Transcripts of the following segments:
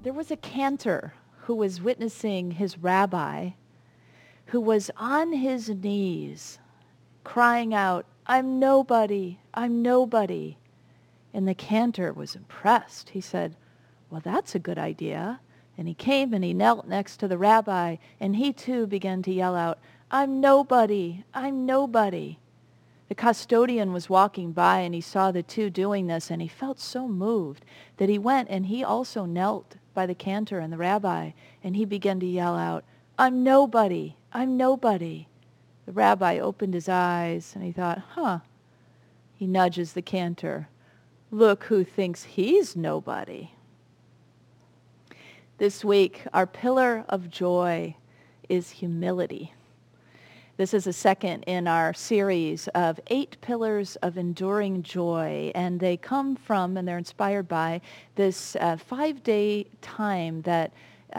there was a cantor who was witnessing his rabbi who was on his knees crying out, "I'm nobody, I'm nobody." And the cantor was impressed. He said, "Well, that's a good idea." And he came and he knelt next to the rabbi, and he too began to yell out, "I'm nobody, I'm nobody." The custodian was walking by and he saw the two doing this, and he felt so moved that he went and he also knelt by the cantor and the rabbi, and he began to yell out, "I'm nobody, I'm nobody." The rabbi opened his eyes and he thought, He nudges the cantor. "Look who thinks he's nobody." This week, our pillar of joy is humility. This is the second in our series of 8 pillars of enduring joy, and they come from, and they're inspired by, this 5-day time that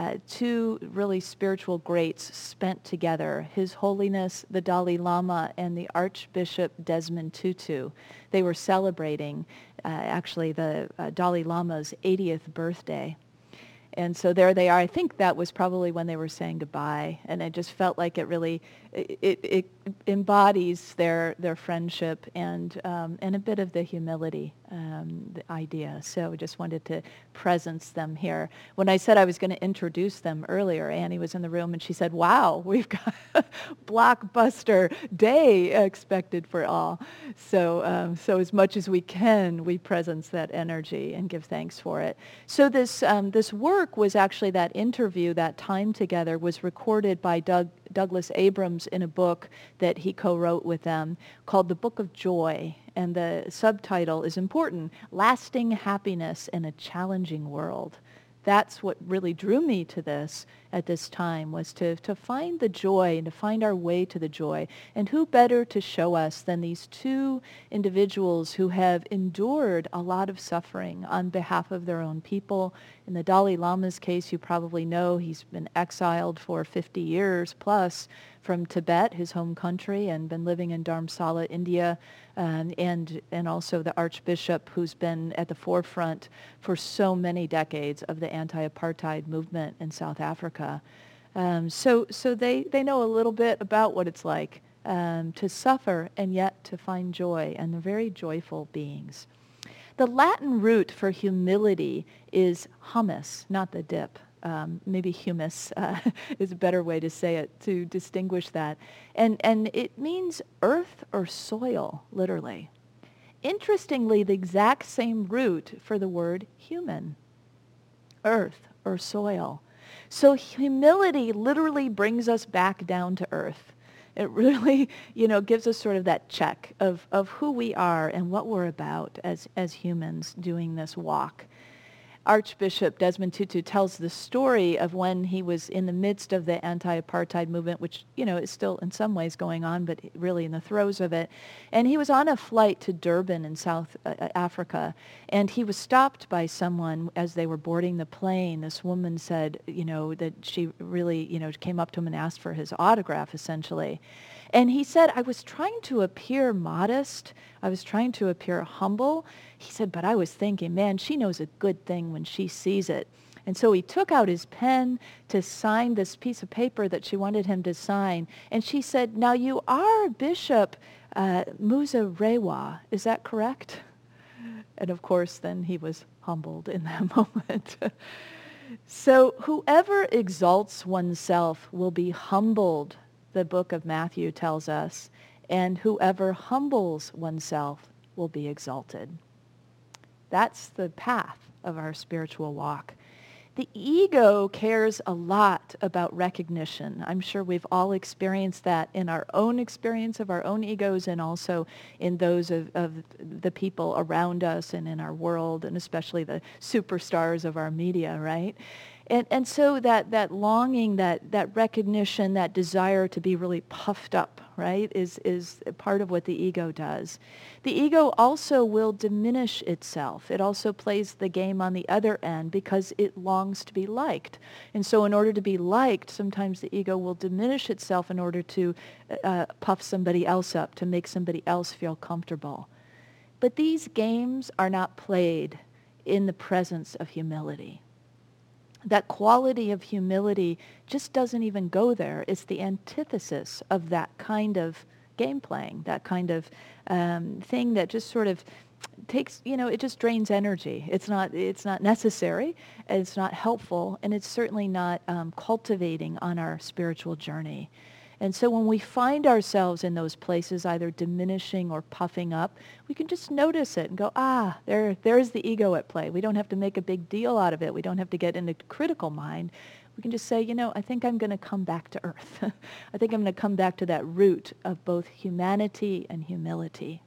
2 really spiritual greats spent together, His Holiness the Dalai Lama and the Archbishop Desmond Tutu. They were celebrating actually the Dalai Lama's 80th birthday. And so there they are. I think that was probably when they were saying goodbye, and I just felt like it really it embodies their friendship and a bit of the humility the idea. So I just wanted to presence them here. When I said I was going to introduce them earlier, Annie was in the room and she said, "Wow, we've got a blockbuster day expected for all." So so as much as we can, we presence that energy and give thanks for it. So this work was actually, that interview, that time together, was recorded by Douglas Abrams in a book that he co-wrote with them called The Book of Joy. And the subtitle is important: Lasting Happiness in a Challenging World. That's what really drew me to this at this time, was to find the joy and to find our way to the joy. And who better to show us than these 2 individuals who have endured a lot of suffering on behalf of their own people. In the Dalai Lama's case, you probably know he's been exiled for 50 years plus from Tibet, his home country, and been living in Dharamsala, India, and also the Archbishop, who's been at the forefront for so many decades of the anti-apartheid movement in South Africa. So they know a little bit about what it's like to suffer and yet to find joy, and they're very joyful beings. The Latin root for humility is hummus, not the dip. Maybe humus is a better way to say it, to distinguish that. And it means earth or soil, literally. Interestingly, the exact same root for the word human, earth or soil. So humility literally brings us back down to earth. It really, gives us sort of that check of who we are and what we're about as humans doing this walk. Archbishop Desmond Tutu tells the story of when he was in the midst of the anti-apartheid movement, which, is still in some ways going on, but really in the throes of it. And he was on a flight to Durban in South Africa, and he was stopped by someone as they were boarding the plane. This woman said, that she really, came up to him and asked for his autograph, essentially. And he said, "I was trying to appear modest. I was trying to appear humble." He said, "But I was thinking, man, she knows a good thing when she sees it." And so he took out his pen to sign this piece of paper that she wanted him to sign. And she said, "Now you are Bishop Muzorewa, is that correct?" And of course, then he was humbled in that moment. So whoever exalts oneself will be humbled, the book of Matthew tells us, and whoever humbles oneself will be exalted. That's the path of our spiritual walk. The ego cares a lot about recognition. I'm sure we've all experienced that in our own experience of our own egos, and also in those of the people around us and in our world, and especially the superstars of our media, right? And so that longing, that recognition, that desire to be really puffed up, right, is part of what the ego does. The ego also will diminish itself. It also plays the game on the other end because it longs to be liked. And so in order to be liked, sometimes the ego will diminish itself in order to puff somebody else up, to make somebody else feel comfortable. But these games are not played in the presence of humility. that quality of humility just doesn't even go there. It's the antithesis of that kind of game playing, that kind of thing that just sort of takes, it just drains energy. It's not necessary, it's not helpful, and it's certainly not cultivating on our spiritual journey. And so when we find ourselves in those places, either diminishing or puffing up, we can just notice it and go, there's the ego at play. We don't have to make a big deal out of it. We don't have to get into critical mind. We can just say, I think I'm going to come back to earth. I think I'm going to come back to that root of both humanity and humility.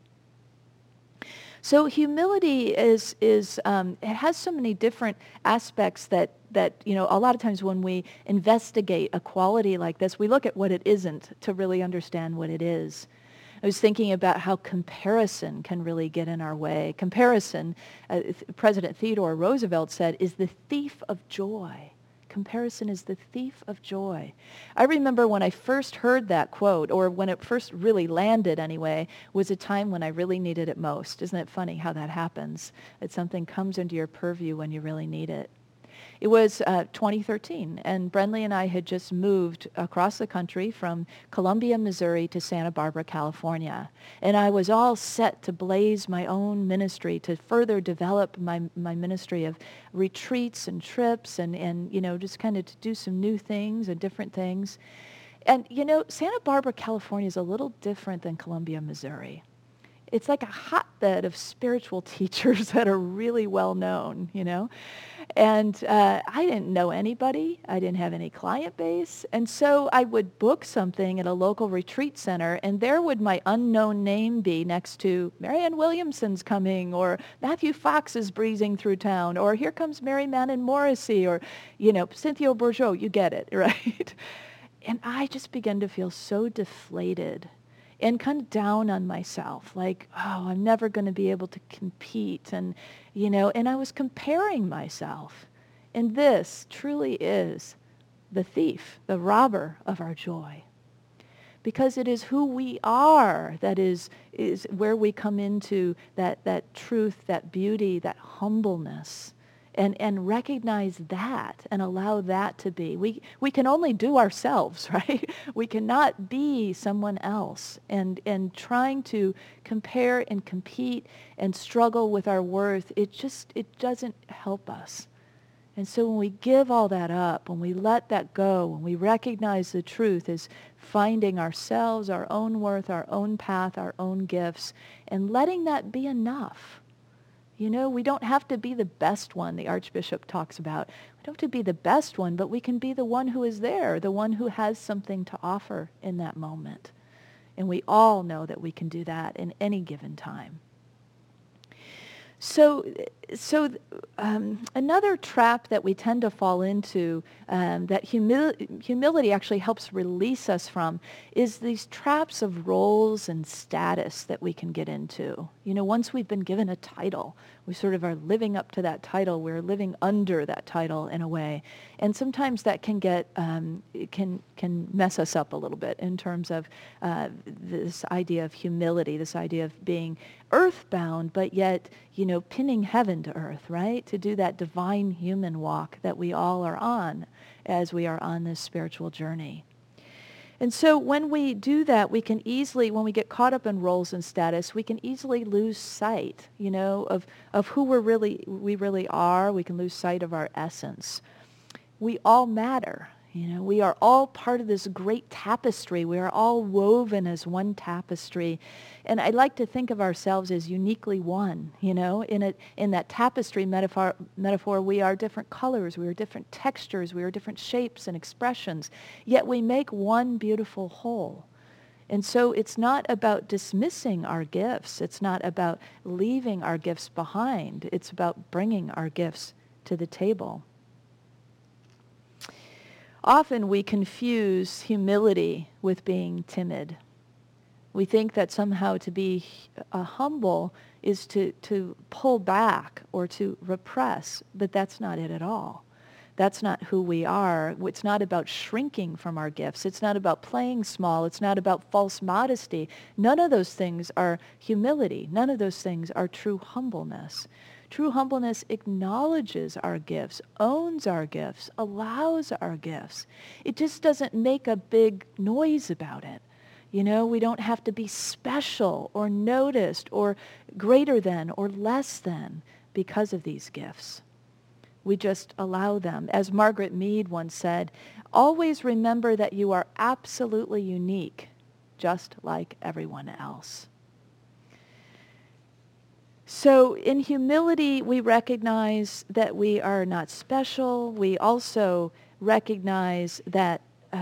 So humility it has so many different aspects that a lot of times when we investigate a quality like this, we look at what it isn't to really understand what it is. I was thinking about how comparison can really get in our way. Comparison, President Theodore Roosevelt said, is the thief of joy. Comparison is the thief of joy. I remember when I first heard that quote, or when it first really landed anyway, was a time when I really needed it most. Isn't it funny how that happens? That something comes into your purview when you really need it. It was 2013, and Brenly and I had just moved across the country from Columbia, Missouri to Santa Barbara, California. And I was all set to blaze my own ministry, to further develop my ministry of retreats and trips and just kind of to do some new things and different things. And, Santa Barbara, California is a little different than Columbia, Missouri. It's like a hotbed of spiritual teachers that are really well known, And I didn't know anybody. I didn't have any client base. And so I would book something at a local retreat center, and there would my unknown name be next to Marianne Williamson's coming, or Matthew Fox is breezing through town, or here comes Mary Manon Morrissey, or, Cynthia Bourgeois. You get it, right? And I just began to feel so deflated and kind of down on myself, like, I'm never going to be able to compete. And, and I was comparing myself. And this truly is the thief, the robber of our joy. Because it is who we are that is where we come into that truth, that beauty, that humbleness. And recognize that and allow that to be. We can only do ourselves, right? We cannot be someone else. And trying to compare and compete and struggle with our worth, it doesn't help us. And so when we give all that up, when we let that go, when we recognize the truth as finding ourselves, our own worth, our own path, our own gifts, and letting that be enough. We don't have to be the best one, the Archbishop talks about. We don't have to be the best one, but we can be the one who is there, the one who has something to offer in that moment. And we all know that we can do that in any given time. So another trap that we tend to fall into, that humility actually helps release us from, is these traps of roles and status that we can get into. Once we've been given a title, we sort of are living up to that title. We're living under that title in a way. And sometimes that can get, can mess us up a little bit in terms of this idea of humility, this idea of being earthbound, but yet, pinning heaven to earth, right? To do that divine human walk that we all are on as we are on this spiritual journey. And so when we do that, we can easily, when we get caught up in roles and status, we can easily lose sight, of who we really are. We can lose sight of our essence. We all matter. We are all part of this great tapestry. We are all woven as one tapestry. And I like to think of ourselves as uniquely one, in that tapestry metaphor, we are different colors, we are different textures, we are different shapes and expressions, yet we make one beautiful whole. And so it's not about dismissing our gifts. It's not about leaving our gifts behind. It's about bringing our gifts to the table. Often we confuse humility with being timid. We think that somehow to be humble is to pull back or to repress, but that's not it at all. That's not who we are. It's not about shrinking from our gifts. It's not about playing small. It's not about false modesty. None of those things are humility. None of those things are true humbleness. True humbleness acknowledges our gifts, owns our gifts, allows our gifts. It just doesn't make a big noise about it. You know, we don't have to be special or noticed or greater than or less than because of these gifts. We just allow them. As Margaret Mead once said, always remember that you are absolutely unique, just like everyone else. So in humility, we recognize that we are not special. We also recognize that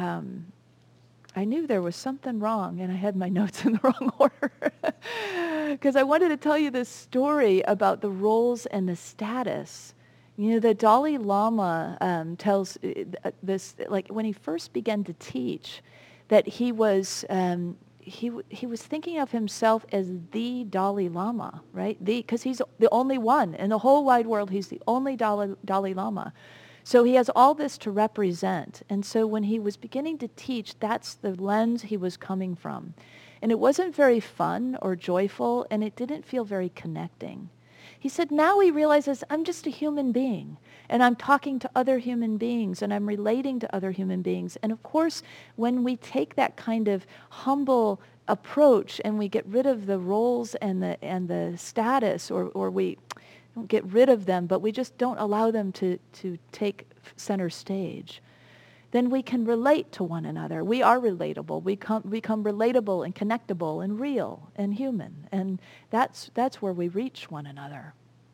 I knew there was something wrong, and I had my notes in the wrong order. Because I wanted to tell you this story about the roles and the status. You know, the Dalai Lama tells this, like when he first began to teach, that he was thinking of himself as the Dalai Lama, right? Because he's the only one in the whole wide world. He's the only Dalai Lama. So he has all this to represent. And so when he was beginning to teach, that's the lens he was coming from. And it wasn't very fun or joyful, and it didn't feel very connecting. He said, now he realizes I'm just a human being, and I'm talking to other human beings, and I'm relating to other human beings. And of course, when we take that kind of humble approach and we get rid of the roles and the status, or we don't get rid of them, but we just don't allow them to take center stage, then we can relate to one another. We are relatable. We become relatable and connectable and real and human. And that's where we reach one another.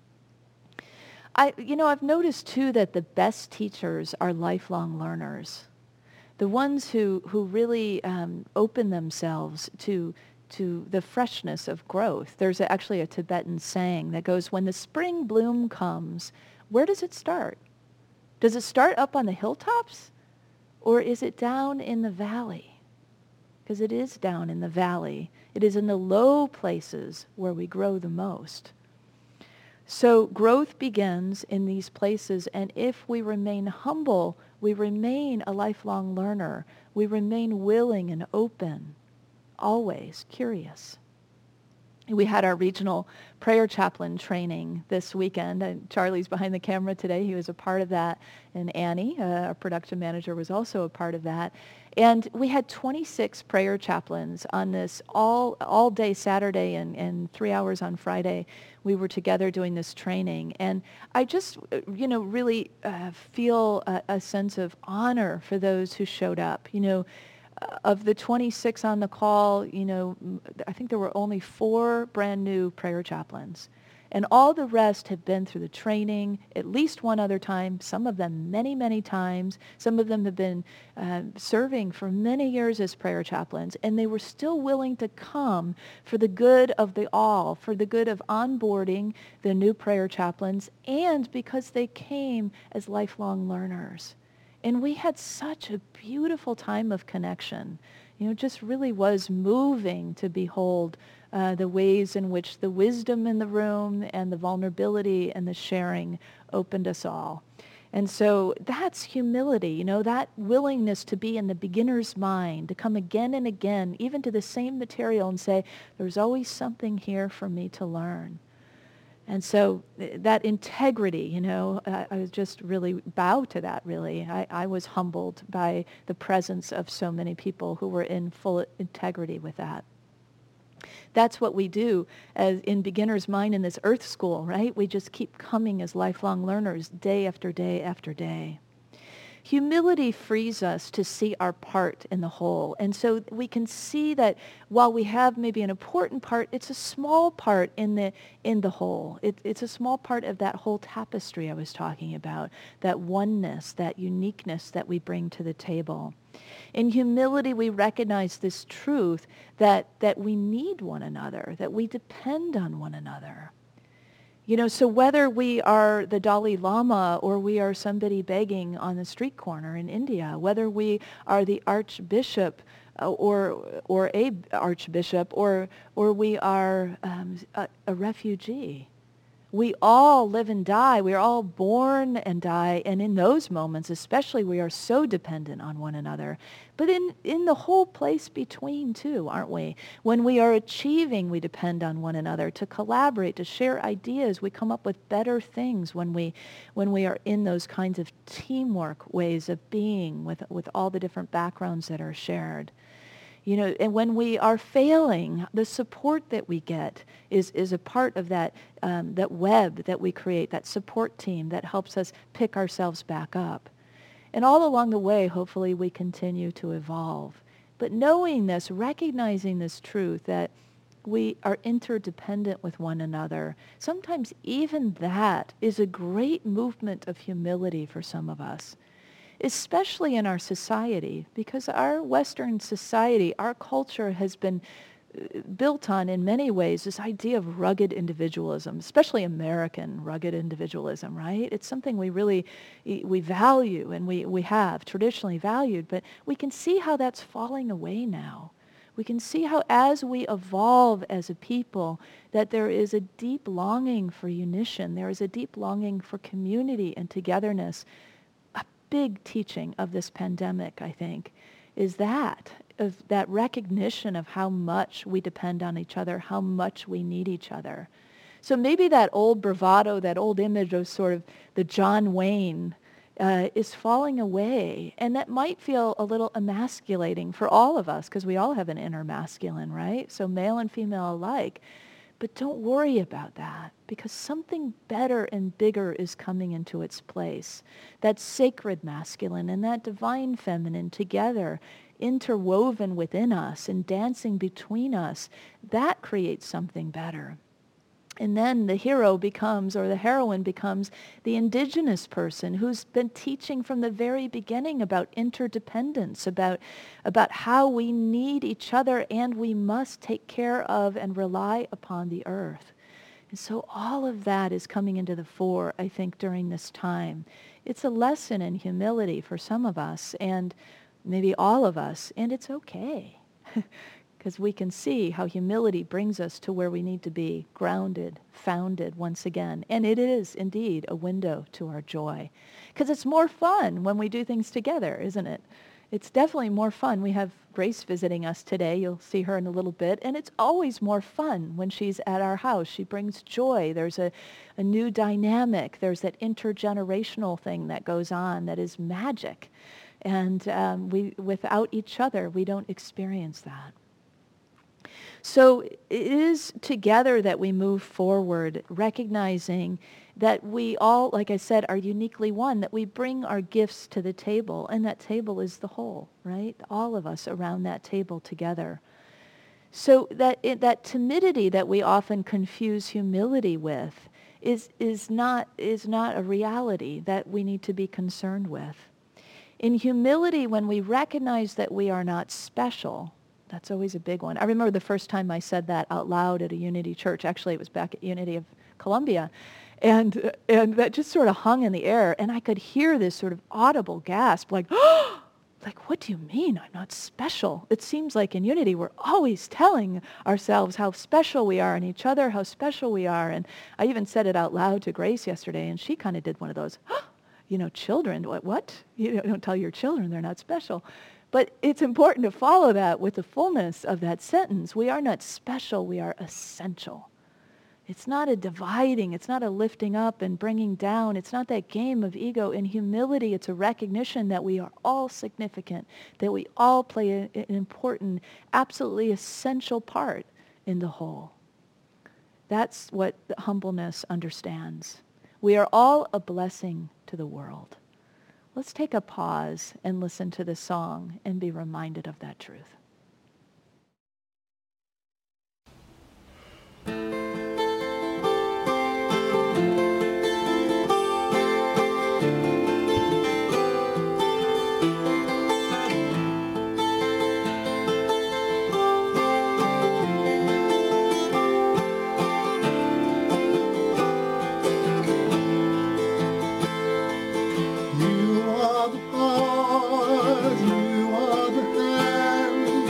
I've noticed too that the best teachers are lifelong learners. The ones who really open themselves to the freshness of growth. There's actually a Tibetan saying that goes, when the spring bloom comes, where does it start? Does it start up on the hilltops? Or is it down in the valley? Because it is down in the valley. It is in the low places where we grow the most. So growth begins in these places, and if we remain humble, we remain a lifelong learner. We remain willing and open, always curious. We had our regional prayer chaplain training this weekend, and Charlie's behind the camera today. He was a part of that, and Annie, our production manager, was also a part of that. And we had 26 prayer chaplains on this all day Saturday and 3 hours on Friday. We were together doing this training, and I just, really feel a sense of honor for those who showed up. Of the 26 on the call, I think there were only 4 brand new prayer chaplains. And all the rest have been through the training at least one other time, some of them many, many times. Some of them have been serving for many years as prayer chaplains, and they were still willing to come for the good of the all, for the good of onboarding the new prayer chaplains, and because they came as lifelong learners. And we had such a beautiful time of connection. It just really was moving to behold the ways in which the wisdom in the room and the vulnerability and the sharing opened us all. And so that's humility, that willingness to be in the beginner's mind, to come again and again, even to the same material and say, there's always something here for me to learn. And so that integrity, I was just really bow to that, really. I was humbled by the presence of so many people who were in full integrity with that. That's what we do as in Beginner's Mind in this Earth School, right? We just keep coming as lifelong learners day after day after day. Humility frees us to see our part in the whole. And so we can see that while we have maybe an important part, it's a small part in the whole. It's a small part of that whole tapestry I was talking about, that oneness, that uniqueness that we bring to the table. In humility, we recognize this truth that we need one another, that we depend on one another. So whether we are the Dalai Lama or we are somebody begging on the street corner in India, whether we are the archbishop or a archbishop or we are a refugee, We all live and die. We are all born and die. And in those moments, especially, we are so dependent on one another. But in the whole place between, too, aren't we? When we are achieving, we depend on one another to collaborate, to share ideas. We come up with better things when we are in those kinds of teamwork ways of being with all the different backgrounds that are shared. And when we are failing, the support that we get is a part of that web that we create, that support team that helps us pick ourselves back up. And all along the way, hopefully, we continue to evolve. But knowing this, recognizing this truth that we are interdependent with one another, sometimes even that is a great movement of humility for some of us, especially in our society, because our Western society, our culture has been built on, in many ways, this idea of rugged individualism, especially American rugged individualism, right? It's something we value and we have traditionally valued, but we can see how that's falling away now. We can see how as we evolve as a people, that there is a deep longing for unition. There is a deep longing for community and togetherness. Big teaching of this pandemic, I think, is that recognition of how much we depend on each other, how much we need each other. So maybe that old bravado, that old image of sort of the John Wayne is falling away. And that might feel a little emasculating for all of us, because we all have an inner masculine, right? So male and female alike. But don't worry about that, because something better and bigger is coming into its place. That sacred masculine and that divine feminine together, interwoven within us and dancing between us, that creates something better. And then the hero becomes, or the heroine becomes, the indigenous person who's been teaching from the very beginning about interdependence, about how we need each other and we must take care of and rely upon the earth. And so all of that is coming into the fore, I think, during this time. It's a lesson in humility for some of us, and maybe all of us, and it's okay. Because we can see how humility brings us to where we need to be, grounded, founded once again. And it is indeed a window to our joy. Because it's more fun when we do things together, isn't it? It's definitely more fun. We have Grace visiting us today. You'll see her in a little bit. And it's always more fun when she's at our house. She brings joy. There's a new dynamic. There's that intergenerational thing that goes on that is magic. And without each other, we don't experience that. So it is together that we move forward, recognizing that we all, like I said, are uniquely one, that we bring our gifts to the table, and that table is the whole, right? All of us around that table together. So that timidity that we often confuse humility with is not a reality that we need to be concerned with. In humility, when we recognize that we are not special, that's always a big one. I remember the first time I said that out loud at a Unity church. Actually, it was back at Unity of Columbia. And that just sort of hung in the air. And I could hear this sort of audible gasp, like, oh, like, what do you mean I'm not special? It seems like in Unity we're always telling ourselves how special we are and each other how special we are. And I even said it out loud to Grace yesterday, and she kind of did one of those, children, what? You don't tell your children they're not special. But it's important to follow that with the fullness of that sentence. We are not special, we are essential. It's not a dividing, it's not a lifting up and bringing down. It's not that game of ego. In humility, it's a recognition that we are all significant, that we all play an important, absolutely essential part in the whole. That's what humbleness understands. We are all a blessing to the world. Let's take a pause and listen to the song and be reminded of that truth. You are the heart, you are the hand,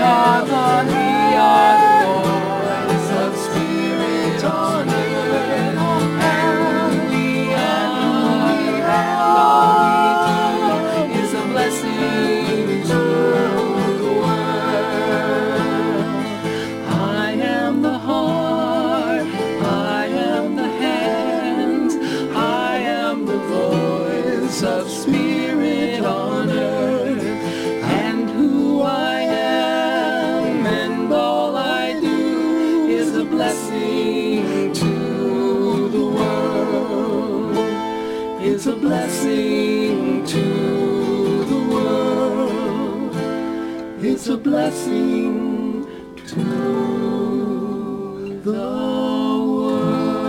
are the voice of Spirit on earth, and we are, and all we do is a blessing to the world. I am the heart, I am the hands, I am the voice of Spirit on earth, and who I am and all I do is a blessing to the world, is a blessing to the world, is a blessing to the world.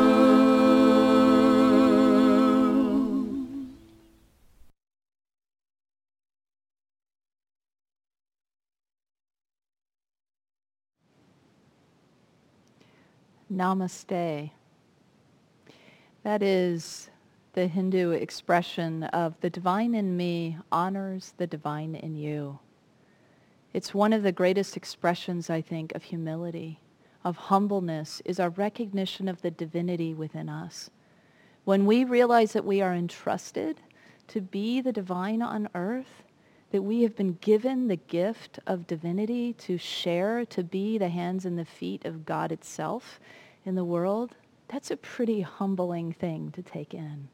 Namaste. That is the Hindu expression of the divine in me honors the divine in you. It's one of the greatest expressions, I think, of humility, of humbleness, is our recognition of the divinity within us. When we realize that we are entrusted to be the divine on earth, that we have been given the gift of divinity to share, to be the hands and the feet of God itself in the world, that's a pretty humbling thing to take in.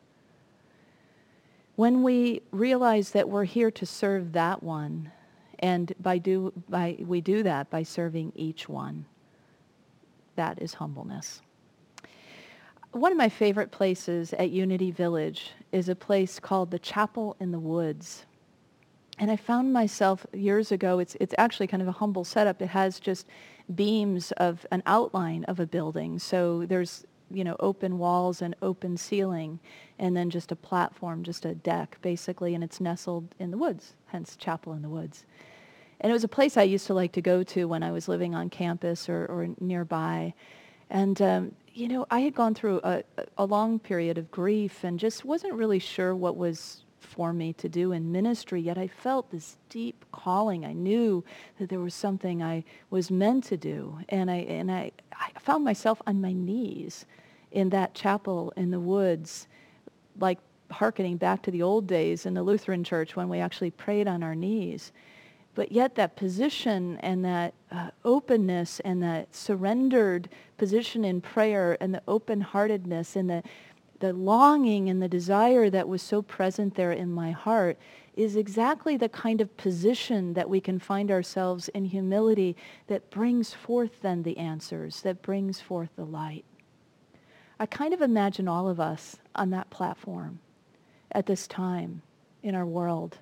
When we realize that we're here to serve that one, and we do that by serving each one, that is humbleness. One of my favorite places at Unity Village is a place called the Chapel in the Woods. And I found myself years ago, it's actually kind of a humble setup. It has just beams of an outline of a building. So there's, open walls and open ceiling, and then just a platform, just a deck, basically, and it's nestled in the woods, hence Chapel in the Woods. And it was a place I used to like to go to when I was living on campus or nearby. And, I had gone through a long period of grief and just wasn't really sure what was for me to do in ministry, yet I felt this deep calling. I knew that there was something I was meant to do. And I found myself on my knees in that chapel in the woods, like hearkening back to the old days in the Lutheran church when we actually prayed on our knees. But yet that position and that openness and that surrendered position in prayer and the open-heartedness and the longing and the desire that was so present there in my heart is exactly the kind of position that we can find ourselves in humility that brings forth then the answers, that brings forth the light. I kind of imagine all of us on that platform at this time in our world.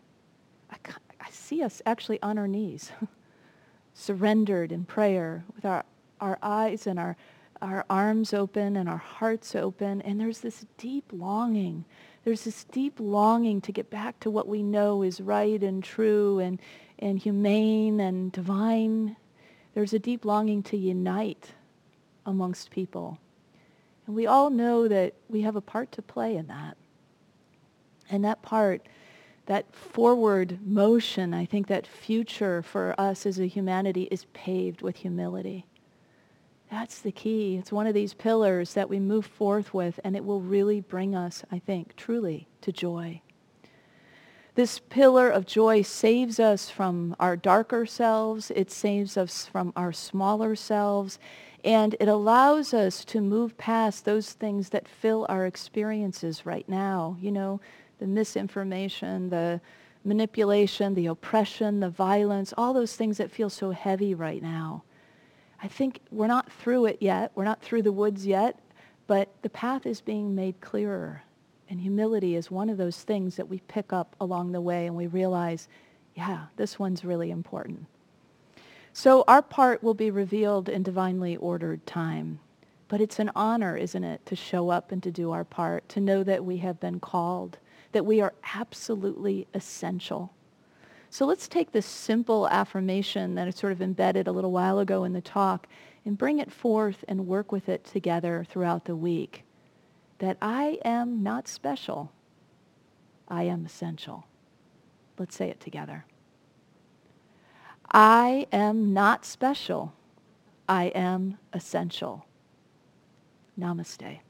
I see us actually on our knees, surrendered in prayer with our eyes and our arms open and our hearts open. And there's this deep longing. There's this deep longing to get back to what we know is right and true and humane and divine. There's a deep longing to unite amongst people. And we all know that we have a part to play in that. And that part, that forward motion, I think that future for us as a humanity is paved with humility. That's the key. It's one of these pillars that we move forth with, and it will really bring us, I think, truly to joy. This pillar of joy saves us from our darker selves. It saves us from our smaller selves. And it allows us to move past those things that fill our experiences right now. The misinformation, the manipulation, the oppression, the violence, all those things that feel so heavy right now. I think we're not through it yet. We're not through the woods yet, but the path is being made clearer. And humility is one of those things that we pick up along the way and we realize, yeah, this one's really important. So our part will be revealed in divinely ordered time. But it's an honor, isn't it, to show up and to do our part, to know that we have been called, that we are absolutely essential. So let's take this simple affirmation that I sort of embedded a little while ago in the talk and bring it forth and work with it together throughout the week. That I am not special. I am essential. Let's say it together. I am not special. I am essential. Namaste.